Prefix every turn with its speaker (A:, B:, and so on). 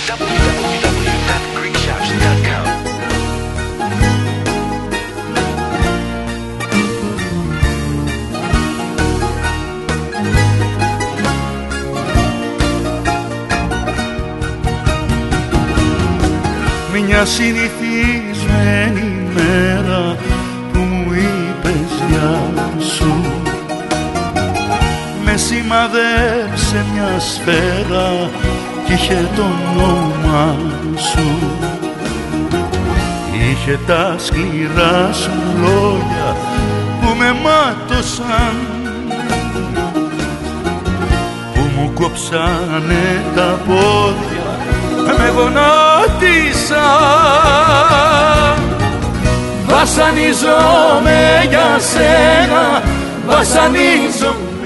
A: www.greekshops.com.
B: Μια συνηθισμένη μέρα που μου είπες γεια σου, με σημαδέψε μια σφαίρα κι είχε το όνομα σου. Είχε τα σκληρά σου λόγια που με μάτωσαν, που μου κόψανε τα πόδια, με γονάτισαν. Βασανίζομαι για σένα, βασανίζομαι